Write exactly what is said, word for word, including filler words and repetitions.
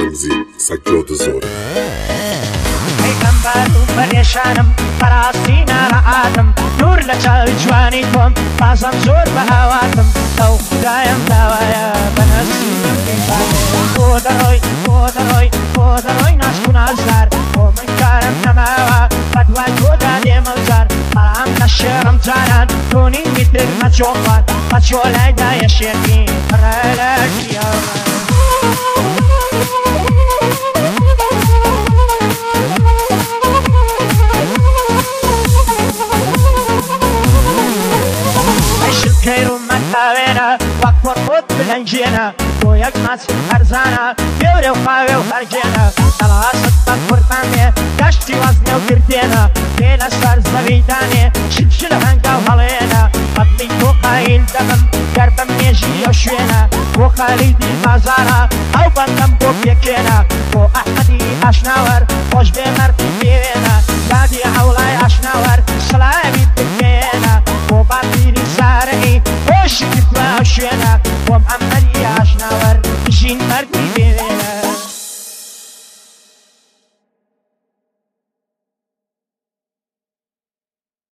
بنزین سجاد زور پیغمبر و پریشانم براستی ناراحتم نور لچاوی جوانی توم بازم زور بهواتم او خدایم داوایا بنفسیم بیفاتم بۆ دەڕۆی بۆ دەڕۆی بۆ دەڕۆی ناسکو نازدار بۆ من کارم نەماوە بەدوای تۆدا دێمە وزار بەڵام لە شێڕم جانان تۆنی میتر مەچۆڵات بەچۆ لایدا یەشێتی ڕێ لە گیاوە وەک پۆڕپۆت بلەنجێنە بۆ یەک ماچی هەرزانە گەورە و خاوێ و هەرجێنە دەڵاست بە قوربانێ گەشتی وەزنێ و گردێنە پێ لە سەر زەویدانێ شلشل هەنگا و هەڵێنە بەبلی تۆ قایل دەبم گەر بەم مێژی ئەو شوێنە بۆ خەریدی بازارە ئەو بەندەم بۆ پێکێنە بۆ ئەحمەدی ئاشناوەر